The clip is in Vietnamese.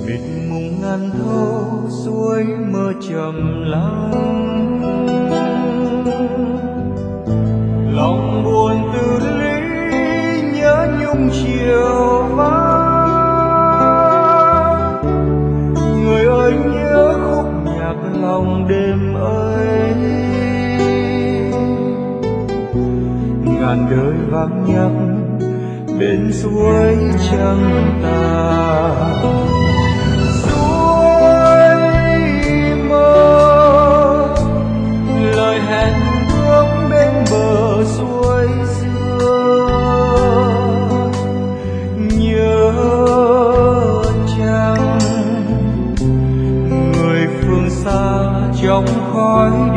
mịt mùng ngàn thâu suối mơ trầm lắng, lòng buồn từ ly nhớ nhung chiều vắng. Người ơi nhớ khúc nhạc lòng đêm ấy, ngàn đời vang nhắc bên suối trăng tàn. Suối mơ lời hẹn bước bên bờ suối xưa, nhớ chăng người phương xa trong khói